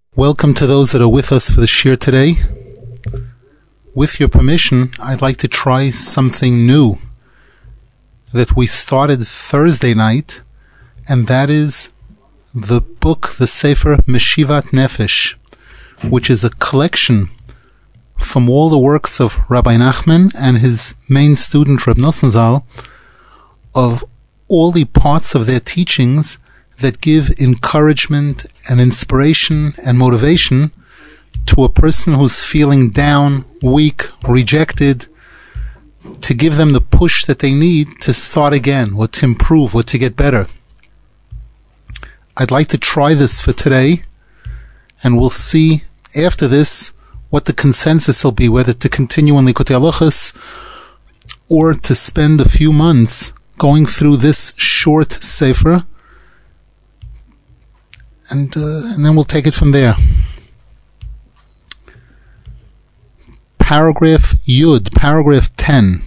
Welcome to those that are with us for the shir today. With your permission, I'd like to try something new that we started Thursday night, and that is the book, the Sefer Meshivat Nefesh, which is a collection from all the works of Rabbi Nachman and his main student Reb Nosson Zal, of all the parts of their teachings that give encouragement and inspiration and motivation to a person who's feeling down, weak, rejected, to give them the push that they need to start again, or to improve, or to get better. I'd like to try this for today, and we'll see after this what the consensus will be, whether to continue on Likutei Halachos or to spend a few months going through this short sefer, and then we'll take it from there. Paragraph Yud, paragraph 10.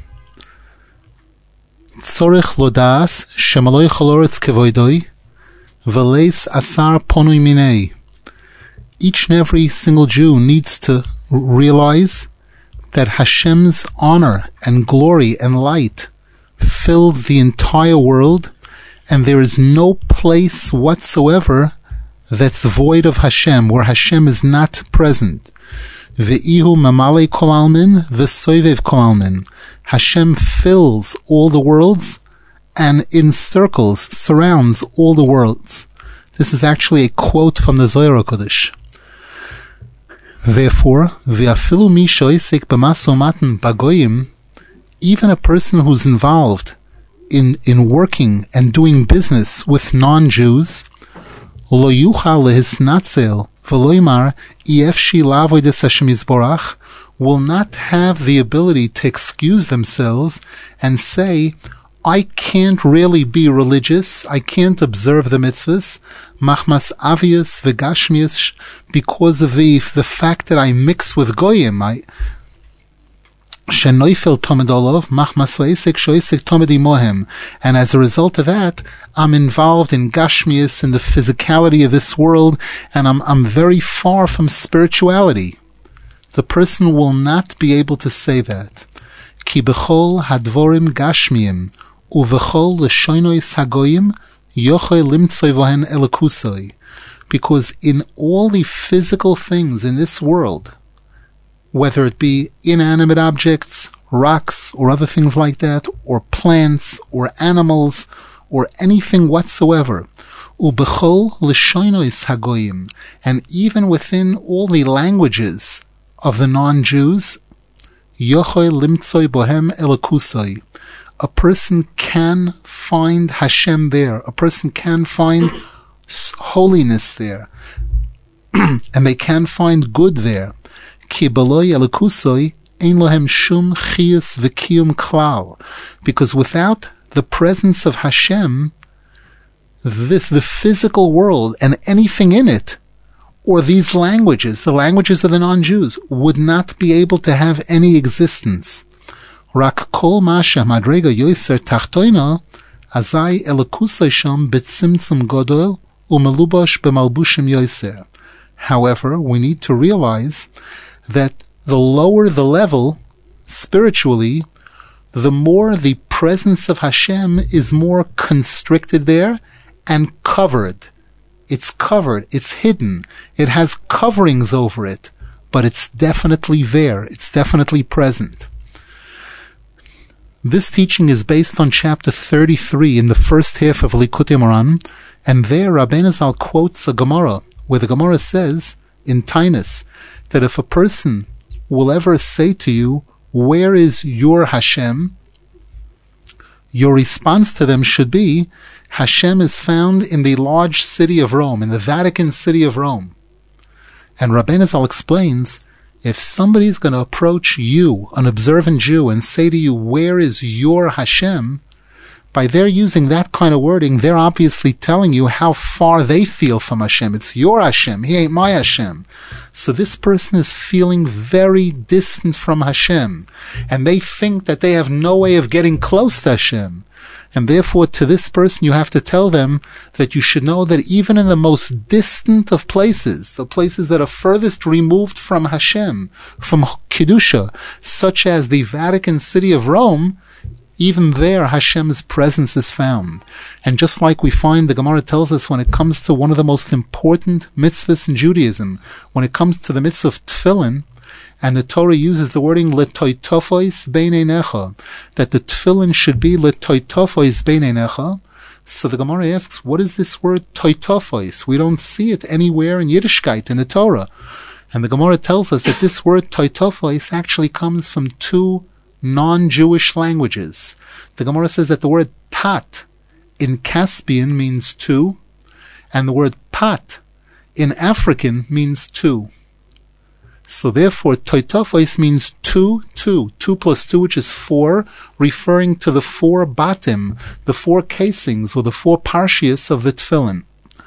Tzorich lodas shemaloi chaloretz kevoidoi v'leis asar ponui minei. Each and every single Jew needs to realize that Hashem's honor and glory and light filled the entire world, and there is no place whatsoever that's void of Hashem, where Hashem is not present. Ve'ihu mamale kol almin v'soivev kol almin. Hashem fills all the worlds and encircles, surrounds all the worlds. This is actually a quote from the Zohar HaKodesh. Therefore, ve'afilu mi sho'esek b'maso matan bagoyim, even a person who's involved in working and doing business with non-Jews, lo yuchal lehisnatzel v'loimar efshi la'avodas Hashem Yisborach, will not have the ability to excuse themselves and say, I can't really be religious, I can't observe the mitzvahs, machmas avius v'gashmius, because of the fact that I mix with goyim, and as a result of that, I'm involved in gashmius, in the physicality of this world, and I'm very far from spirituality. The person will not be able to say that. Ki b'chol hadvorim gashmiyim uv'chol l'shoinois hagoyim yochei limtzoi vohen elokusoi. Because in all the physical things in this world, whether it be inanimate objects, rocks, or other things like that, or plants, or animals, or anything whatsoever, ubechol l'shoinois hagoyim, and even within all the languages of the non-Jews, yochoi limtzoi bohem elokusoi, a person can find Hashem there, a person can find holiness there, and they can find good there. Ki beloi elokusoi ein lohem shum chiyus v'kiyum klal, because without the presence of Hashem, the physical world and anything in it, or these languages, the languages of the non-Jews, would not be able to have any existence. Rak kol masha madrega yoser tachtoino azai elokusoi sham betzimtzum godol umelubosh b'malbushim yoser. However, we need to realize that the lower the level, spiritually, the more the presence of Hashem is more constricted there and covered. It's covered, it's hidden, it has coverings over it, but it's definitely there, it's definitely present. This teaching is based on chapter 33 in the first half of Likutei Moharan, and there Rabbeinu Zal quotes a Gemara, where the Gemara says, in Tainus, that if a person will ever say to you, where is your Hashem? Your response to them should be, Hashem is found in the large city of Rome, in the Vatican City of Rome. And Rabbeinu Zal explains, if somebody is going to approach you, an observant Jew, and say to you, where is your Hashem? by their using that kind of wording, they're obviously telling you how far they feel from Hashem. It's your Hashem. He ain't my Hashem. So this person is feeling very distant from Hashem. And they think that they have no way of getting close to Hashem. And therefore, to this person, you have to tell them that you should know that even in the most distant of places, the places that are furthest removed from Hashem, from Kedusha, such as the Vatican City of Rome, even there Hashem's presence is found. And just like we find, the Gemara tells us, when it comes to one of the most important mitzvahs in Judaism, when it comes to the mitzvah of tefillin, and the Torah uses the wording letoitofois beineinecha, that the tefillin should be letoitofois beineinecha. So the Gemara asks, what is this word toitofois? We don't see it anywhere in Yiddishkeit in the Torah. And the Gemara tells us that this word toitofois actually comes from two non-Jewish languages. The Gemara says that the word tat in Caspian means two, and the word pat in African means two. So therefore, toitofois means two plus two, which is 4, referring to the 4 batim, the 4 casings, or the 4 parshias of the tefillin.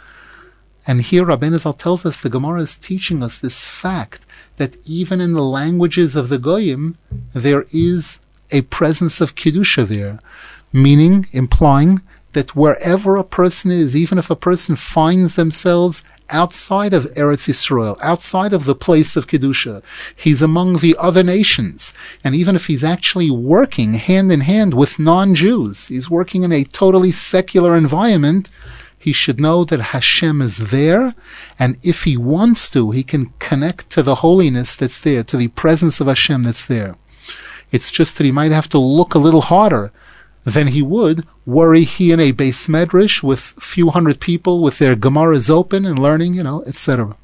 And here Rabbeinu Zal tells us, the Gemara is teaching us this fact, that even in the languages of the Goyim, there is a presence of Kedusha there, meaning, implying, that wherever a person is, even if a person finds themselves outside of Eretz Yisrael, outside of the place of Kedusha, he's among the other nations. And even if he's actually working hand in hand with non-Jews, he's working in a totally secular environment, he should know that Hashem is there, and if he wants to, he can connect to the holiness that's there, to the presence of Hashem that's there. It's just that he might have to look a little harder than he would were he in a Beis Medrash with a few hundred people with their Gemaras open and learning, etc.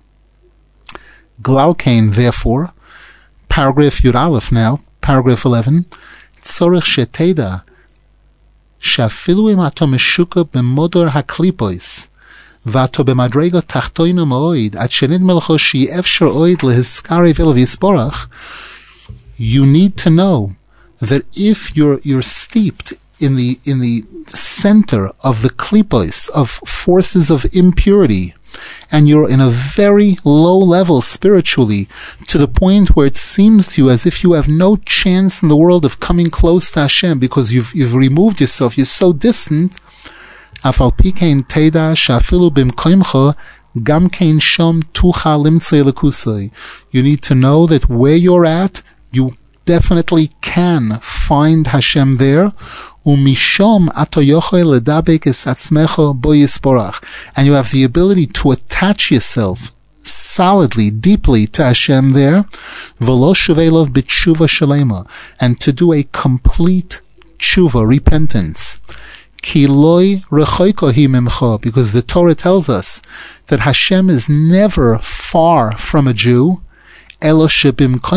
Glalkein, therefore, paragraph Yud Aleph now, paragraph 11, Tzorich sheteda שאפילו אם אתה משוקע במודור הקליפויס ואתה במדרגה תחתונה מאוד עד שנדמה לך שיהיה אפשר עוד להזכרב אליו יסבורך, you need to know that if you're steeped in the center of the klipos, of forces of impurity, and you're in a very low level spiritually, to the point where it seems to you as if you have no chance in the world of coming close to Hashem because you've removed yourself, you're so distant, you need to know that where you're at, you definitely can find Hashem there. And you have the ability to attach yourself solidly, deeply to Hashem there, and to do a complete tshuva, repentance. Because the Torah tells us that Hashem is never far from a Jew. It's just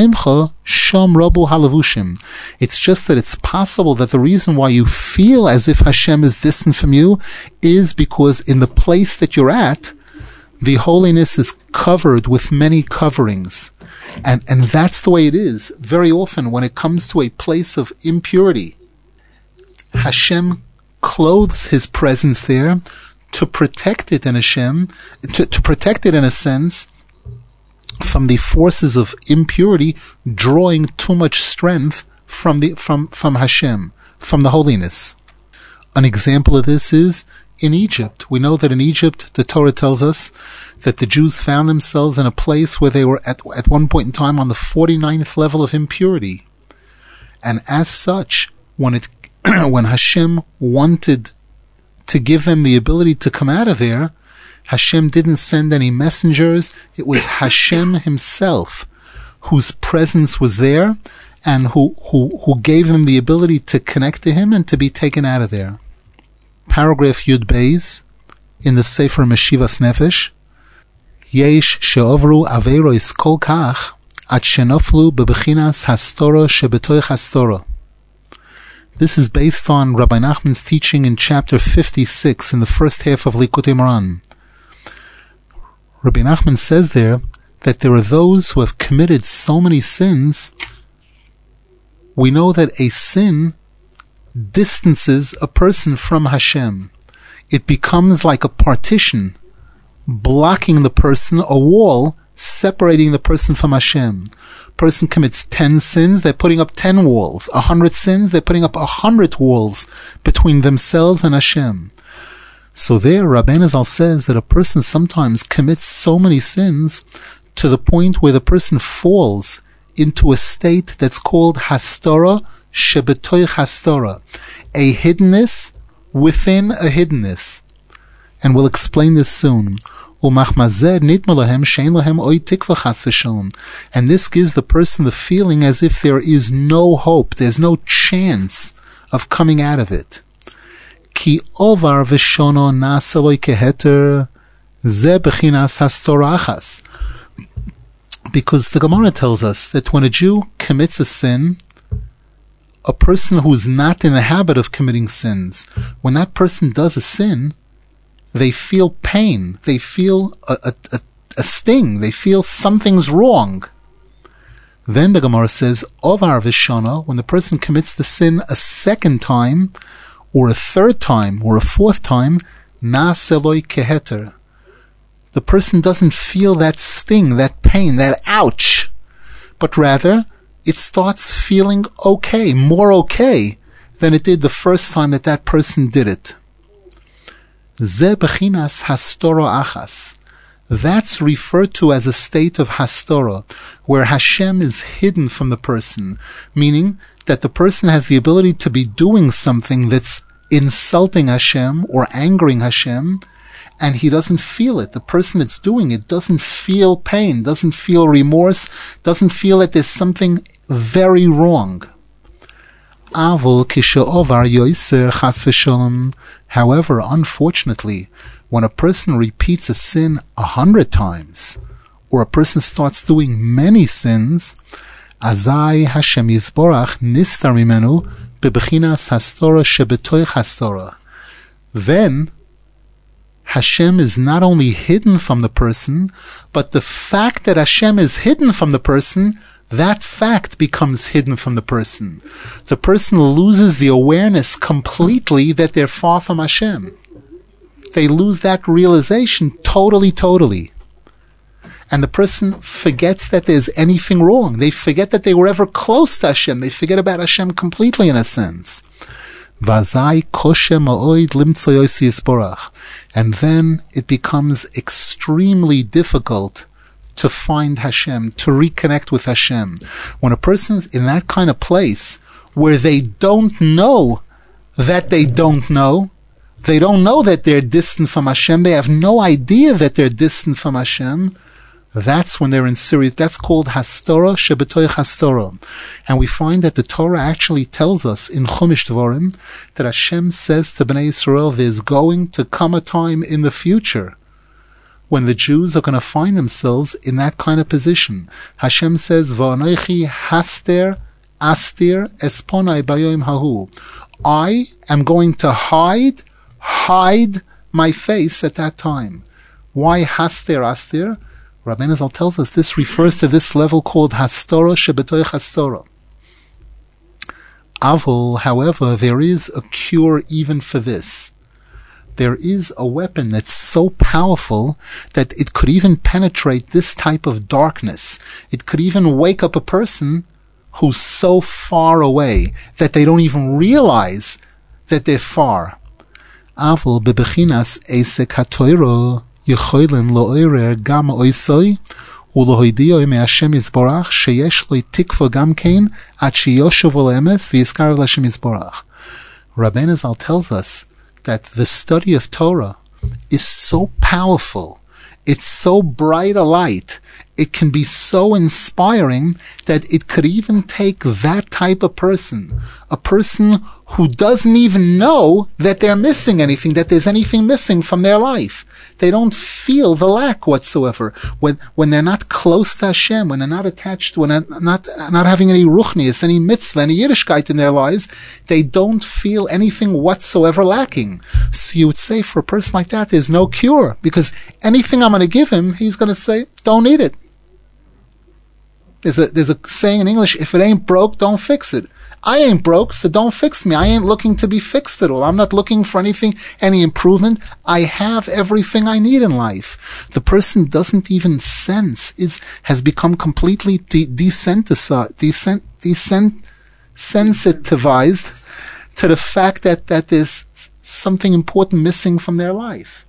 that it's possible that the reason why you feel as if Hashem is distant from you is because in the place that you're at, the holiness is covered with many coverings. And that's the way it is. Very often when it comes to a place of impurity, Hashem clothes his presence there to protect it in Hashem, to protect it in a sense from the forces of impurity drawing too much strength from Hashem, from the holiness. An example of this is in Egypt. We know that in Egypt, the Torah tells us that the Jews found themselves in a place where they were at one point in time on the 49th level of impurity. And as such, when Hashem wanted to give them the ability to come out of there, Hashem didn't send any messengers. It was Hashem himself whose presence was there and who gave them the ability to connect to him and to be taken out of there. Paragraph Yud Beis in the Sefer Meshivas Nefesh, Yesh she'ovru averos kol kach ad shenoflu bebechinas hastora shebetoich hastora. This is based on Rabbi Nachman's teaching in chapter 56 in the first half of Likutei Moharan. Rabbi Nachman says there that there are those who have committed so many sins. We know that a sin distances a person from Hashem. It becomes like a partition, blocking the person, a wall separating the person from Hashem. Person commits 10 sins, they're putting up 10 walls. 100 sins, they're putting up 100 walls between themselves and Hashem. So there, Rabbeinu Zal says that a person sometimes commits so many sins to the point where the person falls into a state that's called Hastorah Shebetoich Hastorah, a hiddenness within a hiddenness. And we'll explain this soon. And this gives the person the feeling as if there is no hope, there's no chance of coming out of it. Because the Gemara tells us that when a Jew commits a sin, a person who is not in the habit of committing sins, when that person does a sin, they feel pain, they feel a sting, they feel something's wrong. Then the Gemara says, Ovar Vishana, when the person commits the sin a second time, or a third time, or a fourth time, Na'seloi keheter. The person doesn't feel that sting, that pain, that ouch, but rather it starts feeling okay, more okay than it did the first time that person did it. Ze bechinas hastorah achas. That's referred to as a state of hastorah, where Hashem is hidden from the person, meaning that the person has the ability to be doing something that's insulting Hashem or angering Hashem, and he doesn't feel it. The person that's doing it doesn't feel pain, doesn't feel remorse, doesn't feel that there's something very wrong. However, unfortunately, when a person repeats a sin 100 times, or a person starts doing many sins, Azai Hashem Yisborach nistar mimenu bebechinas hastorah shebetoich hastorah. Then Hashem is not only hidden from the person, but the fact that Hashem is hidden from the person, that fact becomes hidden from the person. The person loses the awareness completely that they're far from Hashem. They lose that realization totally. And the person forgets that there's anything wrong. They forget that they were ever close to Hashem. They forget about Hashem completely, in a sense. And then it becomes extremely difficult to find Hashem, to reconnect with Hashem. When a person's in that kind of place where they don't know that they don't know that they're distant from Hashem, they have no idea that they're distant from Hashem, that's when they're in serious. That's called Hastorah Shebetoich Hastorah. And we find that the Torah actually tells us in Chumash Dvarim that Hashem says to Bnei Yisrael, there's going to come a time in the future when the Jews are going to find themselves in that kind of position. Hashem says, V'anoichi haster astir esponai bayom hahu. I am going to hide my face at that time. Why haster astir? Rabbeinu Zal tells us this refers to this level called Hastorah Shebetoich Hastorah. Avol, however, there is a cure even for this. There is a weapon that's so powerful that it could even penetrate this type of darkness. It could even wake up a person who's so far away that they don't even realize that they're far. Avol bebechinas esek hatoiro יכולים לעורר גם אויסוי ולהודיעו מהשם יזברך שיש לו תקווה גם כן עד שיושב על האמס ויזכר להשם יזברך. Rabbeinu Zal tells us that the study of Torah is so powerful, it's so bright a light, it can be so inspiring that it could even take that type of person, a person who doesn't even know that they're missing anything, that there's anything missing from their life. They don't feel the lack whatsoever. When they're not close to Hashem, when they're not attached, when they're not having any ruchnius, any mitzvah, any Yiddishkeit in their lives, they don't feel anything whatsoever lacking. So you would say for a person like that, there's no cure, because anything I'm going to give him, he's going to say, don't eat it. There's a saying in English, if it ain't broke, don't fix it. I ain't broke, so don't fix me. I ain't looking to be fixed at all. I'm not looking for anything, any improvement. I have everything I need in life. The person doesn't even sense, has become completely desensitized to the fact that there's something important missing from their life.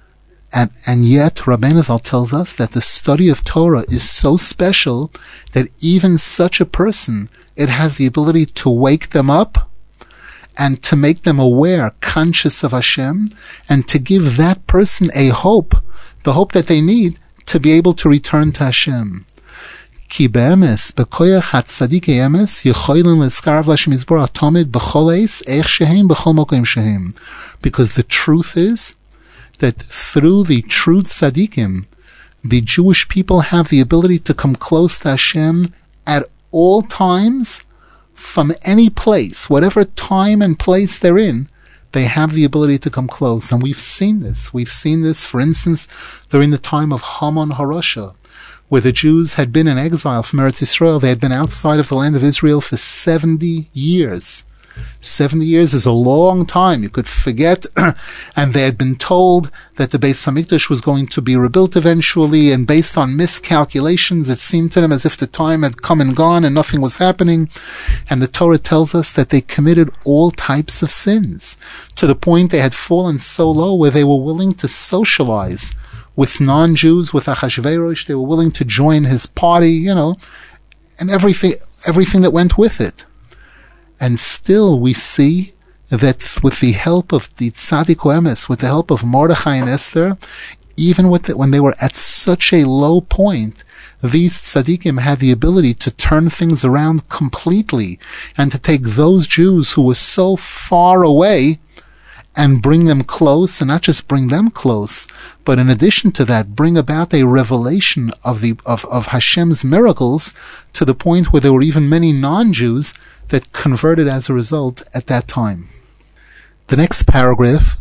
And yet, Rabbeinu Zal tells us that the study of Torah is so special that even such a person, it has the ability to wake them up and to make them aware, conscious of Hashem, and to give that person a hope, the hope that they need to be able to return to Hashem. Ki be'emes, bekoyach hatzadikei emes, yechoylin leskarav l'Hashem yisborach tamid b'chol eis, eich shehem b'chol mokim shehem. Because the truth is that through the true tzaddikim, the Jewish people have the ability to come close to Hashem at all times, from any place, whatever time and place they're in, they have the ability to come close. And we've seen this. We've seen this, for instance, during the time of Haman HaRasha, where the Jews had been in exile from Eretz Yisrael. They had been outside of the land of Israel for 70 years. 70 years is a long time. You could forget. And they had been told that the Beis Hamikdash was going to be rebuilt eventually, and based on miscalculations, it seemed to them as if the time had come and gone and nothing was happening. And the Torah tells us that they committed all types of sins, to the point they had fallen so low where they were willing to socialize with non-Jews, with Achashverosh. They were willing to join his party, and everything that went with it. And still we see that with the help of the Tzaddik Emes, with the help of Mordechai and Esther, even when they were at such a low point, these tzaddikim had the ability to turn things around completely and to take those Jews who were so far away and bring them close, and not just bring them close, but in addition to that, bring about a revelation of Hashem's miracles, to the point where there were even many non-Jews that converted as a result at that time. The next paragraph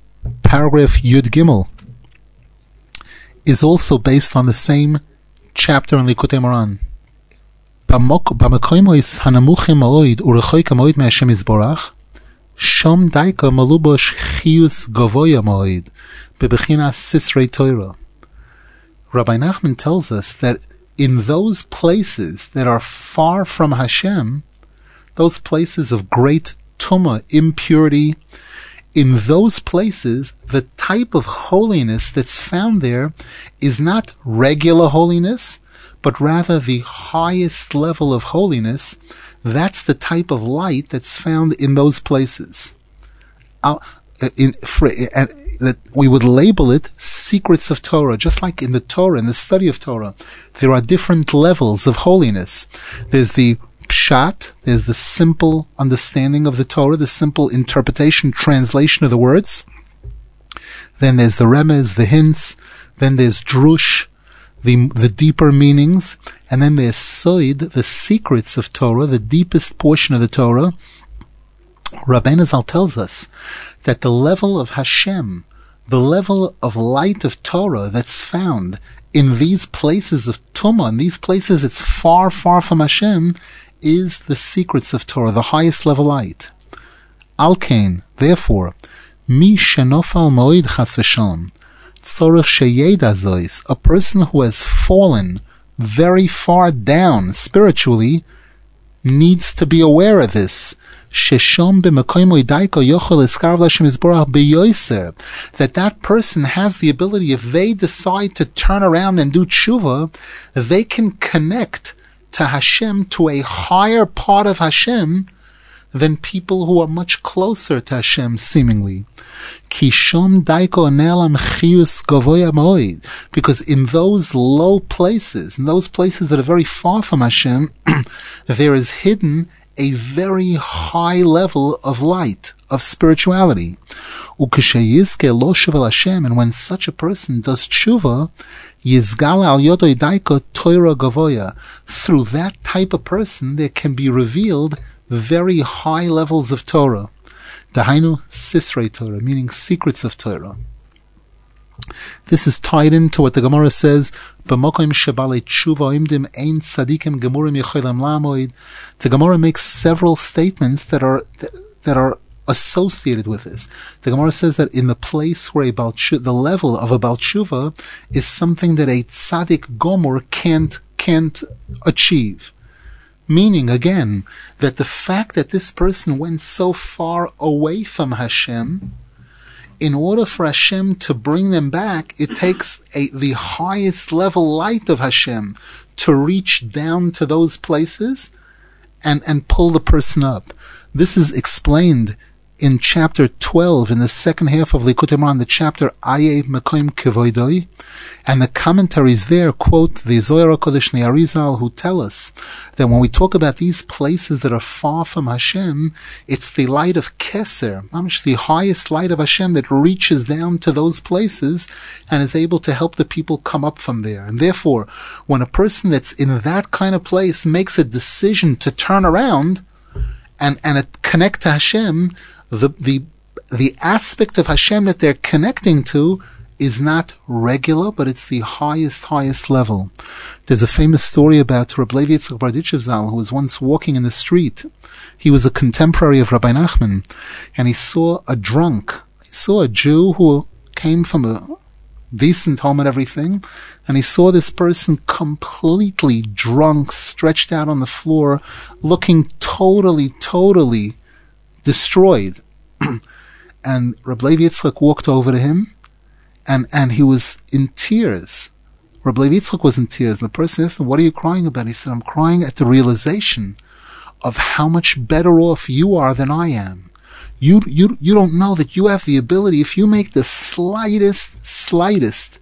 Yud Gimel, is also based on the same chapter in Likutei Moran. B'makoimos hanamuchim ma'od u'rechoyim ma'od me'Hashem Yisborach, Shom daika malubosh chiyus gavoya ma'od bebechinas sisrei Torah. Rabbi Nachman tells us that in those places that are far from Hashem, those places of great tumah, impurity, in those places, the type of holiness that's found there is not regular holiness, but rather the highest level of holiness. That's the type of light that's found in those places. That we would label it secrets of Torah, just like in the Torah, in the study of Torah. There are different levels of holiness. There's the Pshat, there's the simple understanding of the Torah, the simple interpretation, translation of the words. Then there's the Remez, the hints. Then there's Drush, the deeper meanings. And then there's Soid, the secrets of Torah, the deepest portion of the Torah. Rabbeinu Zal tells us that the level of Hashem, the level of light of Torah that's found in these places of Tumah, in these places it's far, far from Hashem, is the secrets of Torah, the highest level light. Al-Kain, therefore, Mi shenofal moed chas v'shalom, tzorech sheyeda zois, a person who has fallen very far down spiritually needs to be aware of this. Sheshom b'mekoyim oidaiko yochel eskarv l'Hashem Yisborach b'yoser, that person has the ability, if they decide to turn around and do tshuva, they can connect to Hashem, to a higher part of Hashem than people who are much closer to Hashem, seemingly. Kishom daiko ne'elam chiyus gavoya moed, because in those low places, in those places that are very far from Hashem, there is hidden a very high level of light, of spirituality. Ukesheyizke lo shuva Hashem, and when such a person does tshuva, yizgal al yodoi daiko Torah gavoya, through that type of person there can be revealed very high levels of Torah. Dahainu sisrei Torah, meaning secrets of Torah. This is tied into what the Gemara says, the Gemara makes several statements that are associated with this. The Gemara says that in the place where the level of a Baal Tshuva is something that a tzaddik gomer can't achieve. Meaning, again, that the fact that this person went so far away from Hashem, in order for Hashem to bring them back, it takes the highest level light of Hashem to reach down to those places and pull the person up. This is explained in chapter 12, in the second half of Likutei Moharan, the chapter Aye Mekoim Kevoidoi, and the commentaries there quote the Zohar HaKodesh Arizal, who tell us that when we talk about these places that are far from Hashem, it's the light of Keser, the highest light of Hashem that reaches down to those places and is able to help the people come up from there. And therefore, when a person that's in that kind of place makes a decision to turn around and connect to Hashem, the aspect of Hashem that they're connecting to is not regular, but it's the highest level. There's a famous story about Reb Levi Yitzchak Berditchev Zal, who was once walking in the street. He was a contemporary of Rabbi Nachman, and he saw a drunk. He saw a Jew who came from a decent home and everything, and he saw this person completely drunk, stretched out on the floor, looking totally destroyed. And Reb Levi Yitzchak walked over to him, and he was in tears. Reb Levi Yitzchak was in tears, and the person asked him, "What are you crying about?" He said, "I'm crying at the realization of how much better off you are than I am. You don't know that you have the ability, if you make the slightest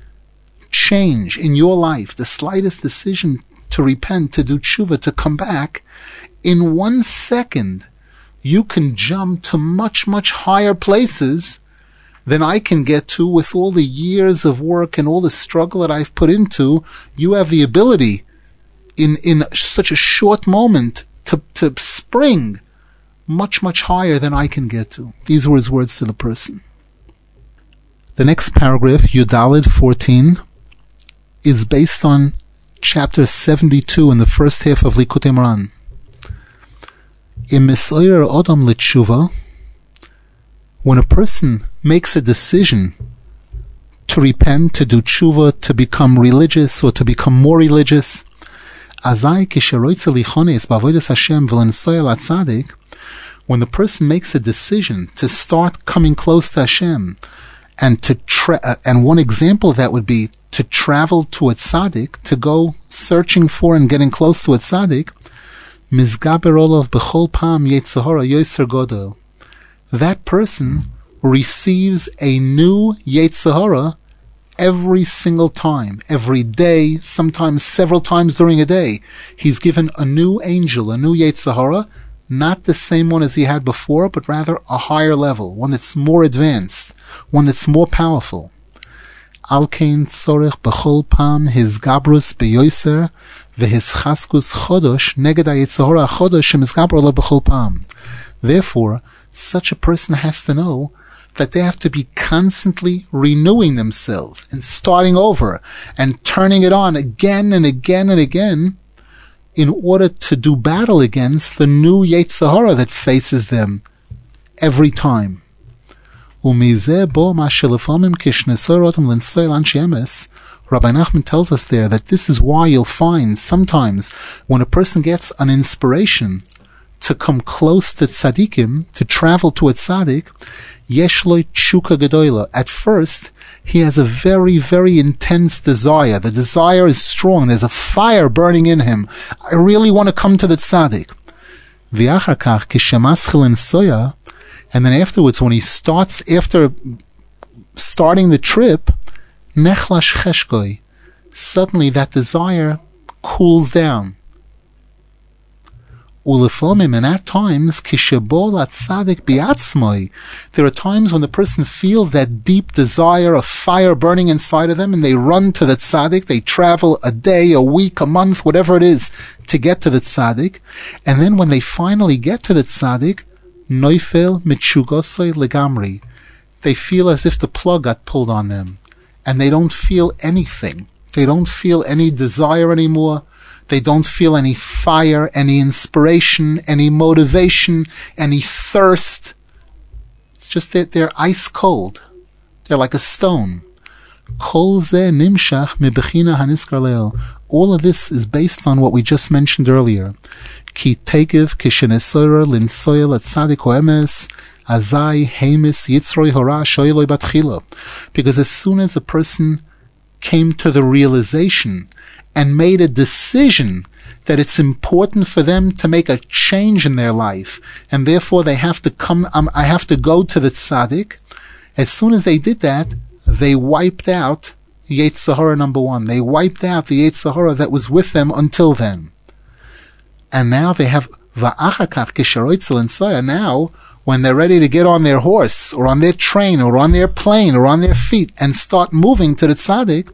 change in your life, the slightest decision to repent, to do tshuva, to come back, in 1 second, you can jump to much higher places than I can get to with all the years of work and all the struggle that I've put into. You have the ability in such a short moment to spring much higher than I can get to." These were his words to the person. The next paragraph, Yudalid 14, is based on chapter 72 in the first half of Likutei Moharan. In Mesoyer Odom L'Tshuva, when a person makes a decision to repent, to do tshuva, to become religious or to become more religious, azai kisheroitze lichones b'avodas Hashem v'lensoy al tzaddik, when the person makes a decision to start coming close to Hashem, and and one example of that would be to travel to a tzaddik, to go searching for and getting close to a tzaddik, mizgaber olav b'chol pam yetzer hara yoser godel. That person receives a new yetzer hara every single time, every day, sometimes several times during a day. He's given a new angel, a new yetzer hara, not the same one as he had before, but rather a higher level, one that's more advanced, one that's more powerful. Al kein tzorech b'chol pam his gabrus beyoser v'his chaskus chodosh neged ha'yetzer hara chodosh shemizgaber olav b'chol pam. Therefore, such a person has to know that they have to be constantly renewing themselves and starting over and turning it on again and again and again in order to do battle against the new yetzer hara that faces them every time. Rabbi Nachman tells us there that this is why you'll find sometimes when a person gets an inspiration to come close to tzaddikim, to travel to a tzaddik, yesh lo tshuka gedola. At first, he has a very intense desire. The desire is strong. There's a fire burning in him. I really want to come to the tzaddik. V'achar kach kishemaschil in soya, and then afterwards, when he starts, after starting the trip, nechlash cheshkoi, suddenly that desire cools down. Ulefomim, and at times, kishebol atzadik biatzmoi, there are times when the person feels that deep desire of fire burning inside of them, and they run to the tzaddik. They travel a day, a week, a month, whatever it is, to get to the tzaddik. And then when they finally get to the tzaddik, noifel mitshugosoi legamri, they feel as if the plug got pulled on them, and they don't feel anything. They don't feel any desire anymore. They don't feel any fire, any inspiration, any motivation, any thirst. It's just that they're ice cold. They're like a stone. All of this is based on what we just mentioned earlier. Ki tegev kishenesora linsoya latzadik hoemes azai hemis yitzroi hora shoyloi batchila. Because as soon as a person came to the realization and made a decision that it's important for them to make a change in their life, and therefore they have to come, I have to go to the tzaddik. As soon as they did that, they wiped out Yetzer Hara number one. They wiped out the Yetzer Hara that was with them until then. And now they have Va'achakach Kisharoitzel and Soya. Now, when they're ready to get on their horse, or on their train, or on their plane, or on their feet, and start moving to the tzaddik,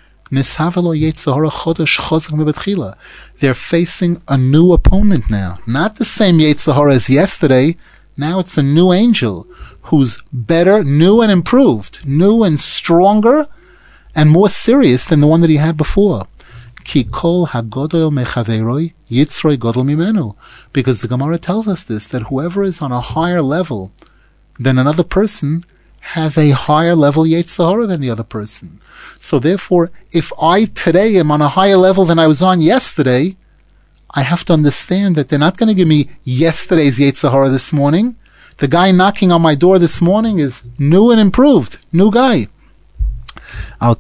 they're facing a new opponent now. Not the same Yetzer Hara as yesterday. Now it's a new angel who's better, new and improved, new and stronger, and more serious than the one that he had before. Ki kol hagodol mechaveroi yitzroi godol mimenu. Because the Gemara tells us this, that whoever is on a higher level than another person has a higher level Yetzer Hara than the other person. So therefore, if I today am on a higher level than I was on yesterday, I have to understand that they're not going to give me yesterday's Yetzer Hara this morning. The guy knocking on my door this morning is new and improved, new guy. And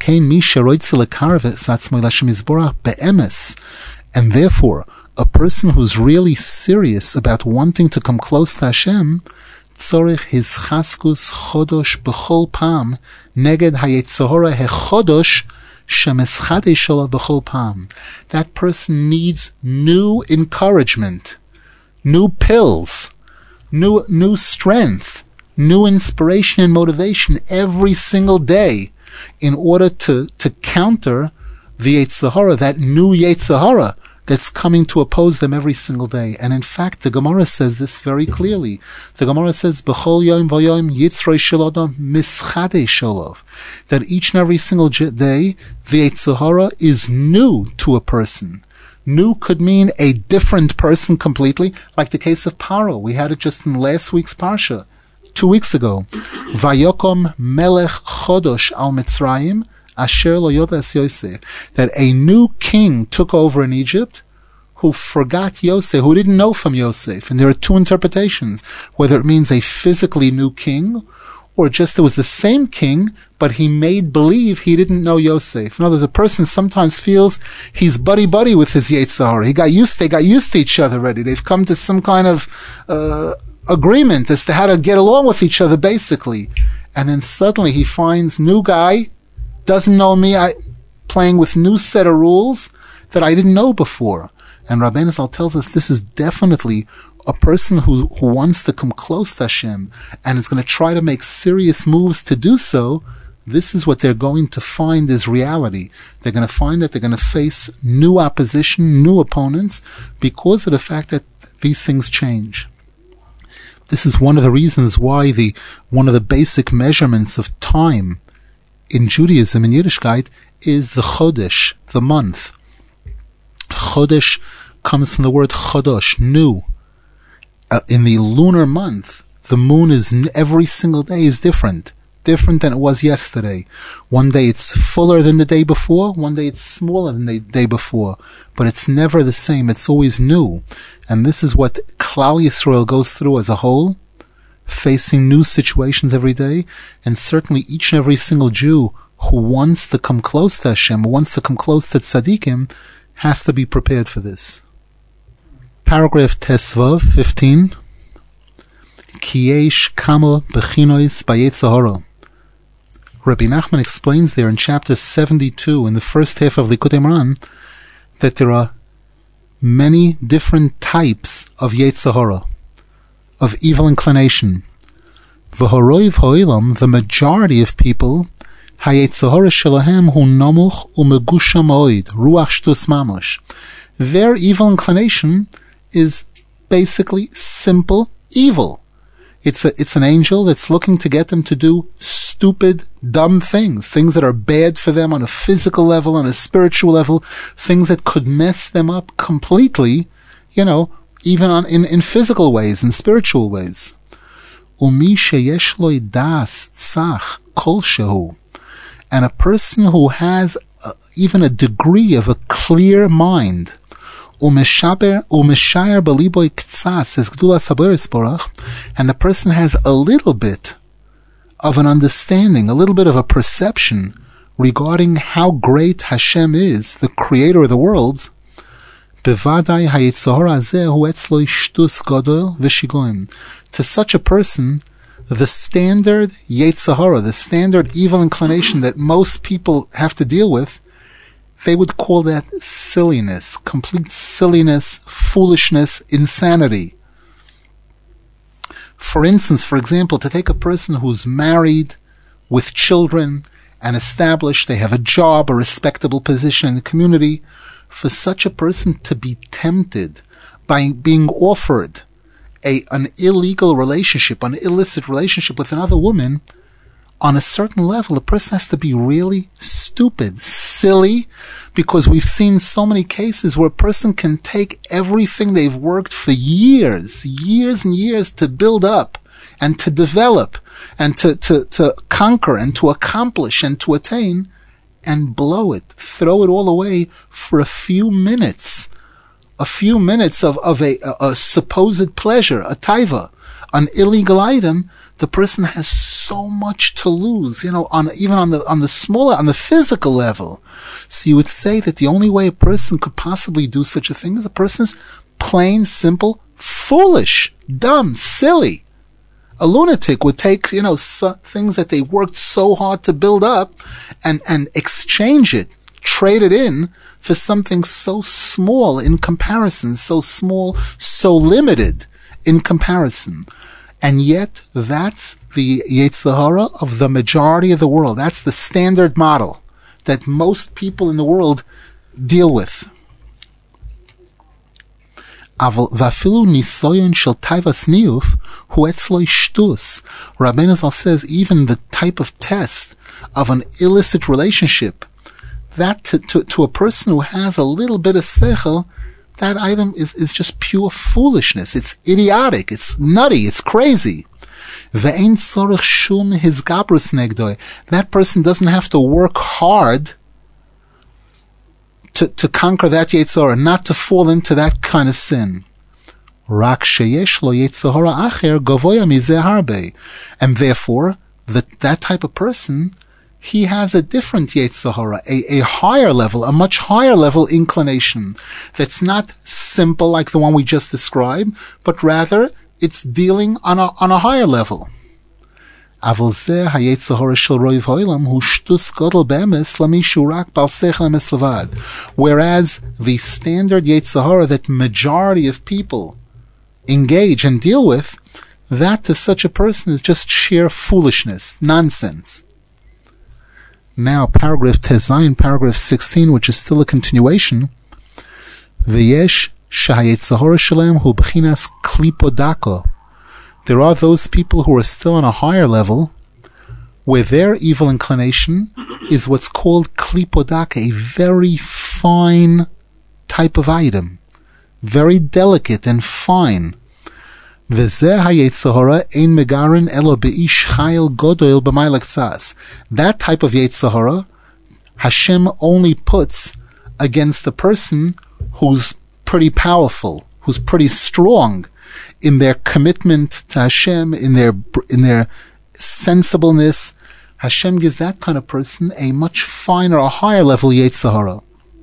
therefore, a person who's really serious about wanting to come close to Hashem, tzorich his chaskus chodosh b'chol pam neged hayetzer hara hechodosh shemeschadei shalav b'chol pam. That person needs new encouragement, new pills, new strength, new inspiration and motivation every single day in order to counter the Yetzer Hara, that new Yetzer Hara that's coming to oppose them every single day. And in fact, the Gemara says this very clearly. The Gemara says, B'chol yom v'yom yitzroi shel adam mischadei shalav, that each and every single day, the Yetzer Hara is new to a person. New could mean a different person completely, like the case of Paro. We had it just in last week's Parsha, 2 weeks ago. Vayokom melech chodosh al Mitzrayim asher lo yodas Yosef. That a new king took over in Egypt who forgot Yosef, who didn't know from Yosef. And there are two interpretations, whether it means a physically new king, or just there was the same king, but he made believe he didn't know Yosef. In other words, a person sometimes feels he's buddy-buddy with his Yetzer Hara. They got used to each other already. They've come to some kind of agreement as to how to get along with each other, basically. And then suddenly he finds new guy, doesn't know me, playing with new set of rules that I didn't know before. And Rabbeinu Zal tells us this is definitely a person who wants to come close to Hashem and is going to try to make serious moves to do so. This is what they're going to find is reality. They're going to find that they're going to face new opposition, new opponents, because of the fact that these things change. This is one of the reasons why one of the basic measurements of time in Judaism, in Yiddishkeit, is the Chodesh, the month. Chodesh comes from the word Chodosh, new. In the lunar month, the moon is every single day is different than it was yesterday. One day it's fuller than the day before, one day it's smaller than the day before, but it's never the same, it's always new. And this is what Klal Yisrael goes through as a whole, facing new situations every day, and certainly each and every single Jew who wants to come close to Hashem, who wants to come close to Tzaddikim, has to be prepared for this. Paragraph Tesvav 15. Kiyesh kamo bechinois b'Yetzer Hara. Rabbi Nachman explains there in chapter 72, in the first half of Likutei Moharan, that there are many different types of Yetzer Hara, of evil inclination. V'horoiv ha'olam, the majority of people, ha'Yetzer Hara shelahem hu nomuch u'megusha ma'od, ruach shtus mamosh. Their evil inclination is basically simple evil. It's an angel that's looking to get them to do stupid, dumb things that are bad for them on a physical level, on a spiritual level, things that could mess them up completely, even in physical ways, in spiritual ways. Umi sheyesh lo das tzach kol shehu. And a person who has even a degree of a clear mind, umeshayer baliboy ktsas, says Gdulas Haboros Borach, and the person has a little bit of an understanding, a little bit of a perception regarding how great Hashem is, the creator of the world, bevadai hayitzahor hazeh hu etzlo shtus gadol v'shigoim. To such a person, the standard Yetzer Hara, the standard evil inclination that most people have to deal with, they would call that silliness, complete silliness, foolishness, insanity. For instance, for example, to take a person who's married with children and established, they have a job, a respectable position in the community, for such a person to be tempted by being offered an illegal relationship, an illicit relationship with another woman, on a certain level, a person has to be really stupid, silly, because we've seen so many cases where a person can take everything they've worked for years and years to build up and to develop and to conquer and to accomplish and to attain, and blow it, throw it all away for a few minutes of a supposed pleasure, a taiva, an illegal item. The person has so much to lose, even on the smaller, on the physical level. So you would say that the only way a person could possibly do such a thing is a person's plain, simple, foolish, dumb, silly. A lunatic would take, things that they worked so hard to build up and exchange it, trade it in for something so small in comparison, so small, so limited in comparison. And yet, that's the Yetzer Hara of the majority of the world. That's the standard model that most people in the world deal with. Vafilu nisoyon shel taivas niyuf hu etzlo shtus. Rabbeinu Zal says even the type of test of an illicit relationship, that to a person who has a little bit of sechel, that item is just pure foolishness. It's idiotic. It's nutty. It's crazy. Ve'ein tzorich shum hizgabrus negdoi. That person doesn't have to work hard to conquer that Yetzer Hara, not to fall into that kind of sin. Rak sheyesh lo Yetzer Hara acher gavoya mizeh harbe. And therefore, that type of person, he has a different Yetzer Hara, a higher level, a much higher level inclination that's not simple like the one we just described, but rather it's dealing on a higher level. Whereas the standard Yetzer Hara that majority of people engage and deal with, that to such a person is just sheer foolishness, nonsense. Now, paragraph Tezayin, paragraph 16, which is still a continuation. V'yesh shahayetzer hara shalem hu b'chinas klipodako. There are those people who are still on a higher level, where their evil inclination is what's called klipodaka, a very fine type of item, very delicate and fine. That type of Yetzer Hara, Hashem only puts against the person who's pretty powerful, who's pretty strong in their commitment to Hashem, in their sensibleness. Hashem gives that kind of person a much finer, a higher level Yetzer Hara.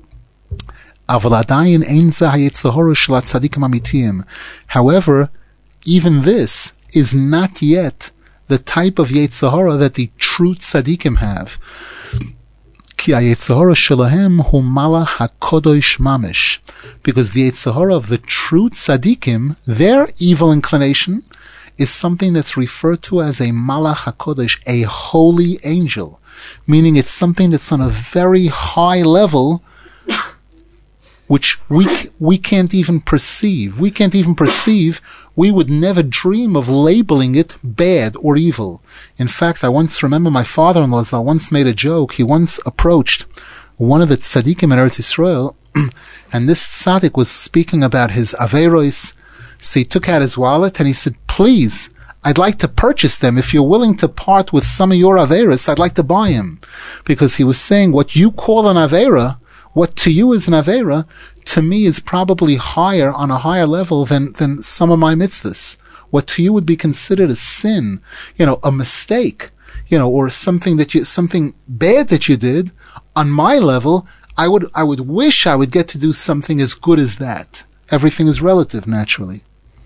However, even this is not yet the type of Yetzer Hara that the true tzaddikim have. Ki Yetzer Hara shelahem hu malach hakodosh mamish. Because the Yetzer Hara of the true tzaddikim, their evil inclination, is something that's referred to as a malach hakodosh, a holy angel. Meaning it's something that's on a very high level which we can't even perceive. We can't even perceive. We would never dream of labeling it bad or evil. In fact, I once remember my father-in-law once made a joke. He once approached one of the tzaddikim in Eretz Yisrael, and this tzaddik was speaking about his averos. So he took out his wallet and he said, "Please, I'd like to purchase them. If you're willing to part with some of your averos, I'd like to buy them." Because he was saying, what you call an avera, what to you is an avera, to me is probably higher, on a higher level than some of my mitzvahs. What to you would be considered a sin, a mistake, or something bad that you did, on my level, I would wish I would get to do something as good as that. Everything is relative, naturally.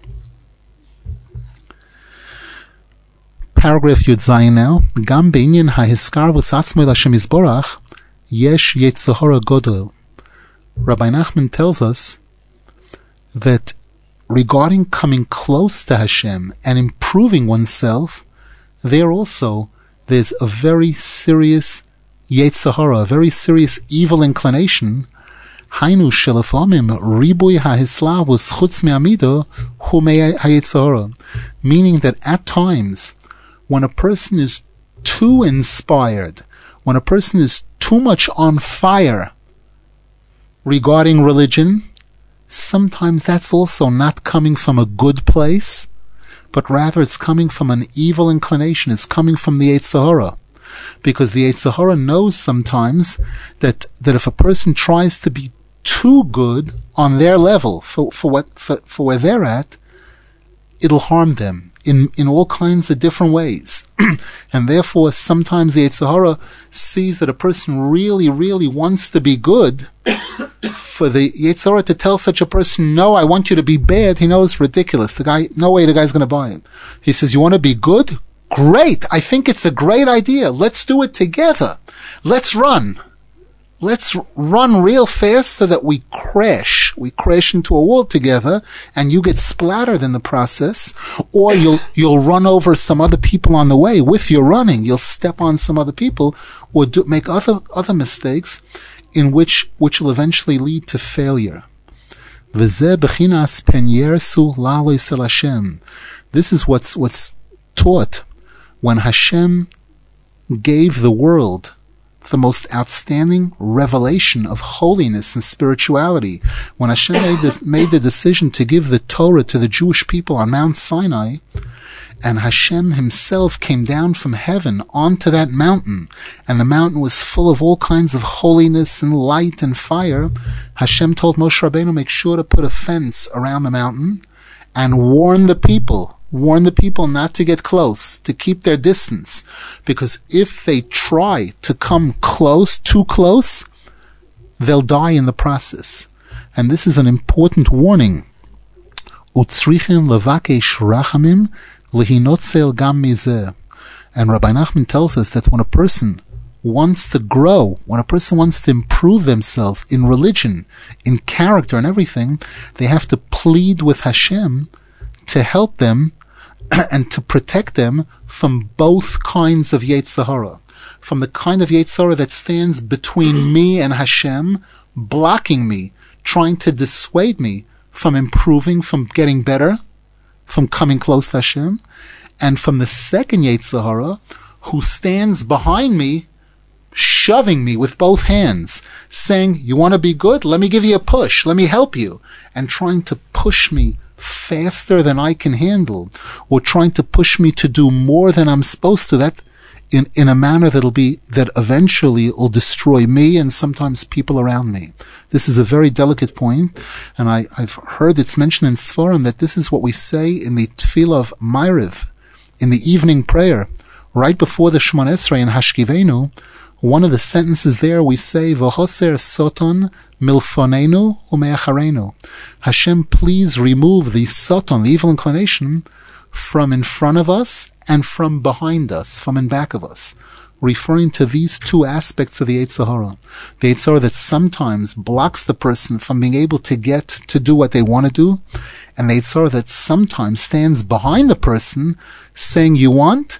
Paragraph Yud Zayin now. Gam beinyan ha'hiskarvus atzmoi l'Hashem Yisborach yesh yetzer hara godol. Rabbi Nachman tells us that regarding coming close to Hashem and improving oneself, there's a very serious yetzer hara, a very serious evil inclination. Hainu shelafamim ribui ha'hislavus chutz me'amido hu me'hayetzer hara. Meaning that at times, when a person is too inspired, when a person is too much on fire regarding religion, sometimes that's also not coming from a good place, but rather it's coming from an evil inclination. It's coming from the Yetzer Hara. Because the Yetzer Hara knows sometimes that if a person tries to be too good on their level for where they're at, it'll harm them in all kinds of different ways. And therefore, sometimes the Yetzer Hara sees that a person really, really wants to be good. For the Yetzer Hara to tell such a person, "No, I want you to be bad," he knows ridiculous. No way the guy's going to buy him. He says, "You want to be good? Great. I think it's a great idea. Let's do it together. Let's run. Let's run real fast so that we crash. We crash into a wall together, and you get splattered in the process, or you'll run over some other people on the way with your running. You'll step on some other people, or make other mistakes, in which will eventually lead to failure." This is what's taught when Hashem gave the world the most outstanding revelation of holiness and spirituality. When Hashem made the decision to give the Torah to the Jewish people on Mount Sinai, and Hashem himself came down from heaven onto that mountain, and the mountain was full of all kinds of holiness and light and fire, Hashem told Moshe Rabbeinu, make sure to put a fence around the mountain and warn the people not to get close, to keep their distance, because if they try to come too close, they'll die in the process. And this is an important warning. Utzrichen levakesh rachamim lehinotzel gam mizeh. And Rabbi Nachman tells us that when a person wants to grow, when a person wants to improve themselves in religion, in character and everything, they have to plead with Hashem to help them and to protect them from both kinds of Yetzer Hara. From the kind of Yetzer Hara that stands between me and Hashem, blocking me, trying to dissuade me from improving, from getting better, from coming close to Hashem, and from the second Yetzer Hara, who stands behind me, shoving me with both hands, saying, "You want to be good? Let me give you a push. Let me help you," and trying to push me faster than I can handle, or trying to push me to do more than I'm supposed to, that in a manner that eventually will destroy me and sometimes people around me. This is a very delicate point, and I've heard it's mentioned in Sforim that this is what we say in the Tefillah of Ma'ariv, in the evening prayer, right before the Shemona Esrei in Hashkivenu. One of the sentences there we say, "V'hoser soton milfonenu u'me'acharenu." Hashem, please remove the soton, the evil inclination, from in front of us and from behind us, from in back of us, referring to these two aspects of the Yetzer Hara. The Yetzer Hara that sometimes blocks the person from being able to get to do what they want to do, and the Yetzer Hara that sometimes stands behind the person saying, "You want?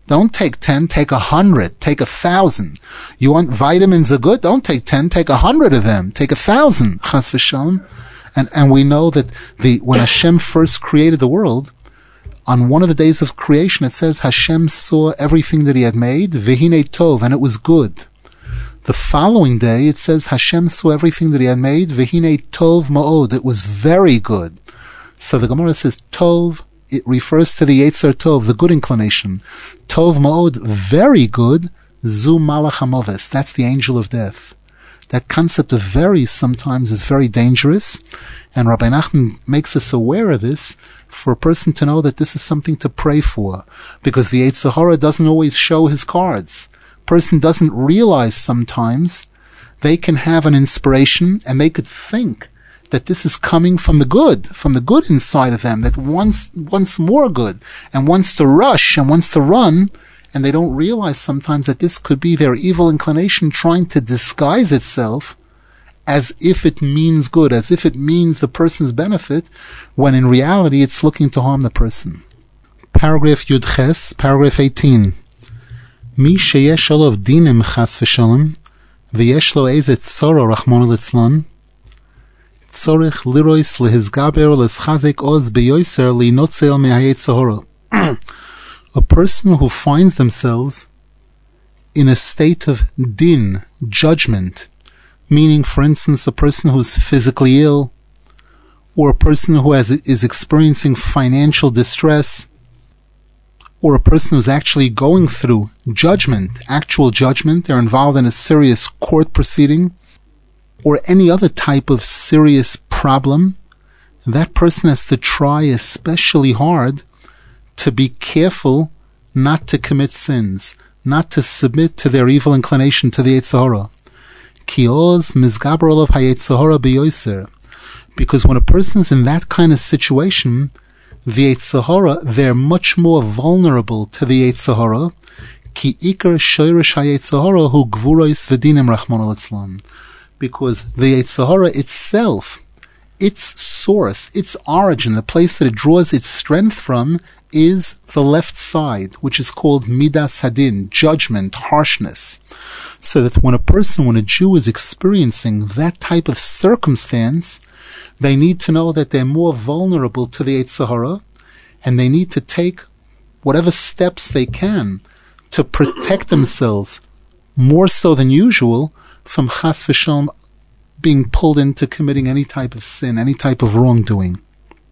Don't take 10, take 100, take 1,000. You want vitamins are good? Don't take 10, take 100 of them. Take 1,000. Chas v'shalom. And we know that when Hashem first created the world, on one of the days of creation, it says Hashem saw everything that He had made, v'hinei tov, and it was good. The following day, it says Hashem saw everything that He had made, v'hinei tov ma'od, it was very good. So the Gemara says tov, it refers to the Yetzer Tov, the good inclination. Tov ma'od, very good, zu malach hamoves, that's the angel of death. That concept of very sometimes is very dangerous, and Rabbi Nachman makes us aware of this for a person to know that this is something to pray for, because the Yetzer Hara doesn't always show his cards. Person doesn't realize sometimes they can have an inspiration and they could think that this is coming from the good inside of them, that wants more good and wants to rush and wants to run. And they don't realize sometimes that this could be their evil inclination trying to disguise itself as if it means good, as if it means the person's benefit, when in reality it's looking to harm the person. Paragraph Yud Ches, paragraph 18. Mi sheyesh olav dinim chas v'shalom, v'yesh lo eze tzoro rachmona litzlan, tzorich lirois lehizgaber leschazek oz beyoyser linotzel mehayetzer hara. A person who finds themselves in a state of din, judgment, meaning, for instance, a person who is physically ill, or a person who is experiencing financial distress, or a person who's actually going through judgment, actual judgment, they're involved in a serious court proceeding, or any other type of serious problem, that person has to try especially hard to be careful not to commit sins, not to submit to their evil inclination, to the Yetzer Hara. Ki oz mizgaber olav hayetzer hara beyoyser. Because when a person's in that kind of situation, the Yetzer Hara, they're much more vulnerable to the Yetzer Hara. Ki ikar shoyresh hayetzer hara hu gvuros v'dinim rachmana litzlan. Because the Yetzer Hara itself, its source, its origin, the place that it draws its strength from, is the left side, which is called midas hadin, judgment, harshness. So that when a Jew is experiencing that type of circumstance, they need to know that they're more vulnerable to the Yetzer Hara, and they need to take whatever steps they can to protect themselves more so than usual from chas v'shalom being pulled into committing any type of sin, any type of wrongdoing.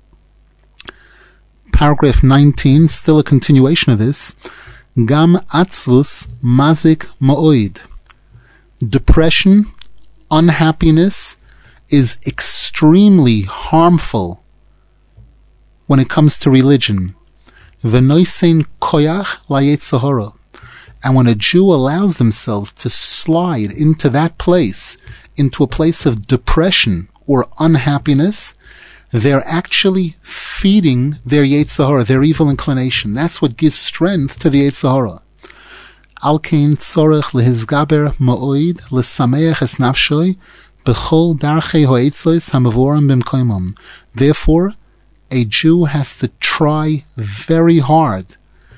Paragraph 19, still a continuation of this. Gam atzvus mazik ma'oid. Depression, unhappiness is extremely harmful when it comes to religion. V'noisen koyach la'yetzer hara. And when a Jew allows themselves to slide into that place, into a place of depression or unhappiness, they're actually feeding their Yetzer Hara, their evil inclination. That's what gives strength to the Yetzer Hara. Al kein tzorech lehizgaber ma'oid lesameach es nafshoi b'chol darchei ha'etzos hamavorim b'mkoimam. Therefore, a Jew has to try very hard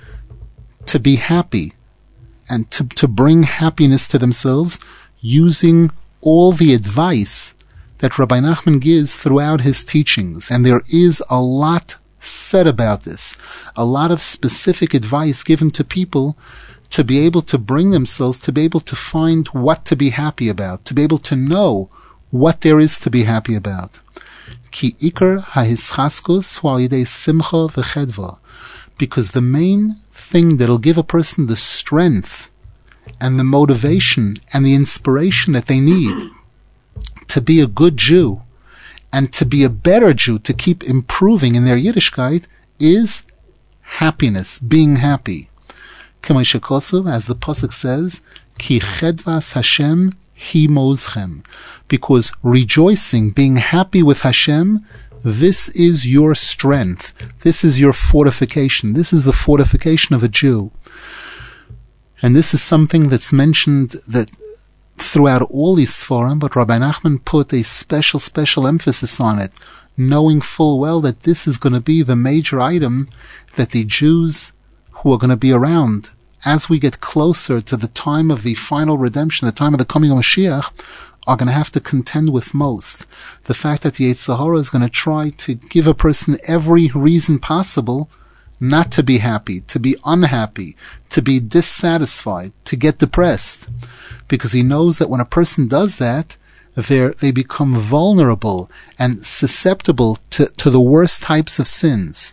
to be happy and to bring happiness to themselves using all the advice that Rabbi Nachman gives throughout his teachings. And there is a lot said about this, a lot of specific advice given to people to be able to bring themselves, to be able to find what to be happy about, to be able to know what there is to be happy about. Ki ikar ha'hischaskus hu al yidei simcha v'chedva. Because the main thing that'll give a person the strength and the motivation and the inspiration that they need to be a good Jew and to be a better Jew, to keep improving in their Yiddishkeit, is happiness, being happy. K'may shekosav, as the pasuk says, Ki chedvas Hashem hi mozchem. Because rejoicing, being happy with Hashem, this is your strength. This is your fortification. This is the fortification of a Jew. And this is something that's mentioned that throughout all these Sfarim, but Rabbi Nachman put a special emphasis on it, knowing full well that this is going to be the major item that the Jews who are going to be around as we get closer to the time of the final redemption, the time of the coming of Mashiach, are going to have to contend with most. The fact that the Yetzer Hara is going to try to give a person every reason possible not to be happy, to be unhappy, to be dissatisfied, to get depressed. Because he knows that when a person does that, they become vulnerable and susceptible to the worst types of sins.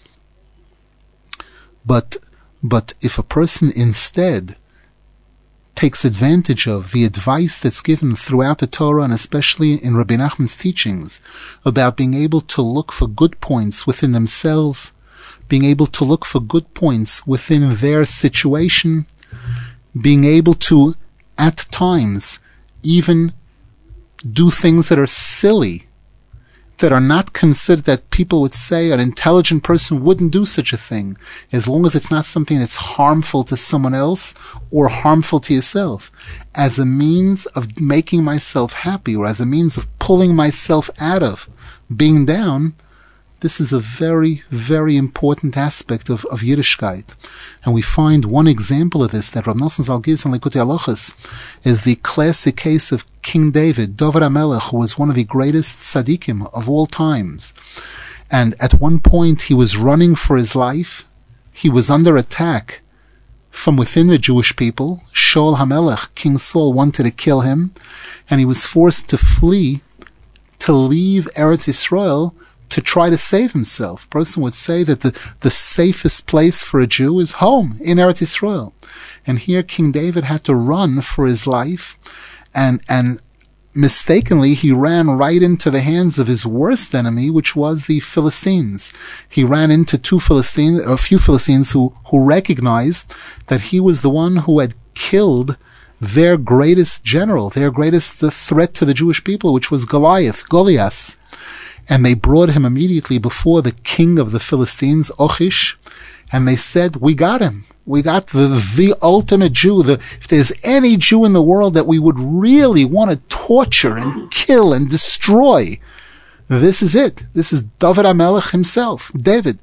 But if a person instead takes advantage of the advice that's given throughout the Torah, and especially in Rabbi Nachman's teachings, about being able to look for good points within themselves, being able to look for good points within their situation, being able to, at times, even do things that are silly, that are not considered, that people would say an intelligent person wouldn't do such a thing, as long as it's not something that's harmful to someone else or harmful to yourself, as a means of making myself happy, or as a means of pulling myself out of being down. This is a very, very important aspect of Yiddishkeit. And we find one example of this that Rav Nosson Zal gives in Likutei Halachos is the classic case of King David, David HaMelech, who was one of the greatest tzaddikim of all times. And at one point he was running for his life. He was under attack from within the Jewish people. Shaul HaMelech, King Saul, wanted to kill him, and he was forced to flee, to leave Eretz Yisrael, to try to save himself. A person would say that the safest place for a Jew is home in Eretz Yisrael. And here King David had to run for his life, and mistakenly he ran right into the hands of his worst enemy, which was the Philistines. He ran into a few Philistines who recognized that he was the one who had killed their greatest general, their greatest threat to the Jewish people, which was Goliath. And they brought him immediately before the king of the Philistines, Achish, and they said, we got him. We got the ultimate Jew. If there's any Jew in the world that we would really want to torture and kill and destroy, this is it. This is David HaMelech himself, David.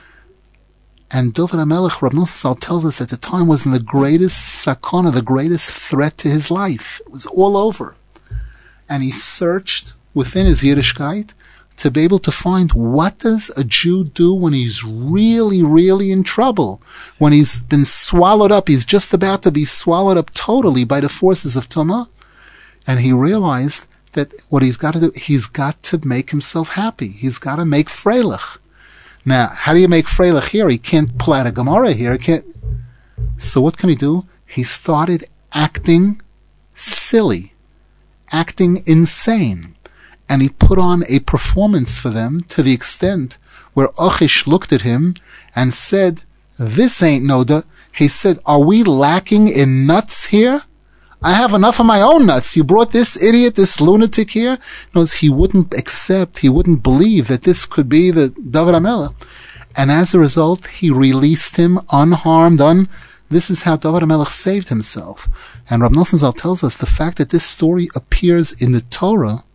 And David HaMelech, Rav Nosson Zal tells us, at the time was in the greatest sakana, the greatest threat to his life. It was all over. And he searched within his Yiddishkeit to be able to find, what does a Jew do when he's really, really in trouble? When he's been swallowed up, he's just about to be swallowed up totally by the forces of Tumah. And he realized that what he's got to do, he's got to make himself happy. He's got to make freilich. Now, how do you make freilich here? He can't pull out a Gemara here. So what can he do? He started acting silly, acting insane. And he put on a performance for them to the extent where Achish looked at him and said, this ain't no He said, are we lacking in nuts here? I have enough of my own nuts. You brought this idiot, this lunatic here? No, he wouldn't accept, he wouldn't believe that this could be the David HaMelech. And as a result, he released him unharmed. This is how David HaMelech saved himself. And Rav Nosson Zal tells us the fact that this story appears in the Torah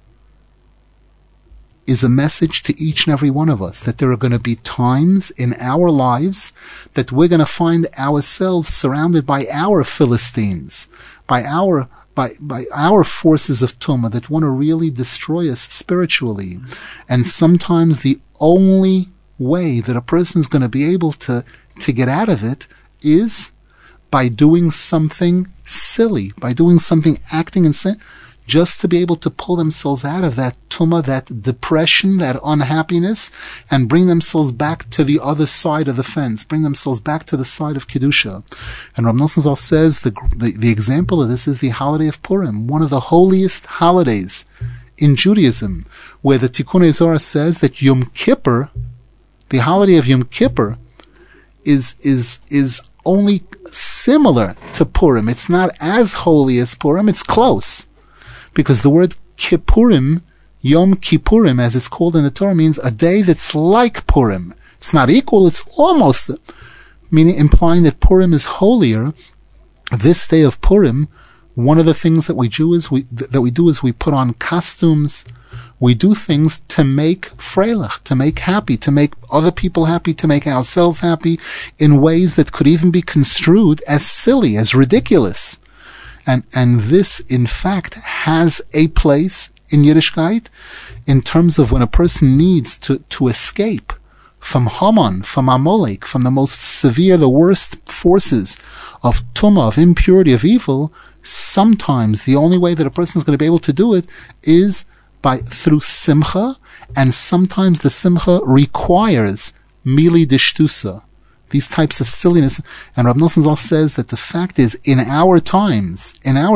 is a message to each and every one of us, that there are going to be times in our lives that we're going to find ourselves surrounded by our Philistines, by our forces of Tumah that want to really destroy us spiritually. And sometimes the only way that a person is going to be able to get out of it is by doing something silly, by doing something, acting insane, just to be able to pull themselves out of that tumah, that depression, that unhappiness, and bring themselves back to the other side of the fence, bring themselves back to the side of Kedusha. And Rav Nosson Zal says the example of this is the holiday of Purim, one of the holiest holidays in Judaism, where the Tikkun Zohar says that Yom Kippur, the holiday of Yom Kippur, is only similar to Purim. It's not as holy as Purim, it's close. Because the word Kippurim, Yom Kippurim, as it's called in the Torah, means a day that's like Purim. It's not equal, it's almost, meaning implying that Purim is holier. This day of Purim, one of the things that we do is we put on costumes, We do things to make freilich, to make happy, to make other people happy, to make ourselves happy in ways that could even be construed as silly, as ridiculous. And this, in fact, has a place in Yiddishkeit in terms of when a person needs to escape from Haman, from Amalek, from the most severe, the worst forces of tumah, of impurity, of evil. Sometimes the only way that a person is going to be able to do it is through simcha, and sometimes the simcha requires mili dishtusa, these types of silliness. And Rav Nosson Zal says that the fact is, in our times,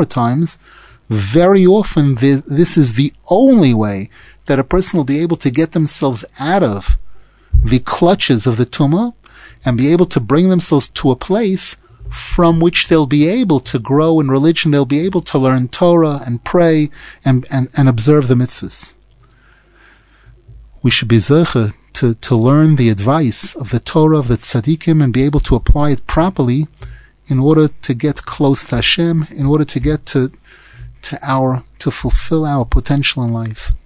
very often this is the only way that a person will be able to get themselves out of the clutches of the tumah and be able to bring themselves to a place from which they'll be able to grow in religion. They'll be able to learn Torah and pray and observe the mitzvahs. We should be zeicha to learn the advice of the Torah of the tzaddikim and be able to apply it properly in order to get close to Hashem, in order to get to fulfill our potential in life.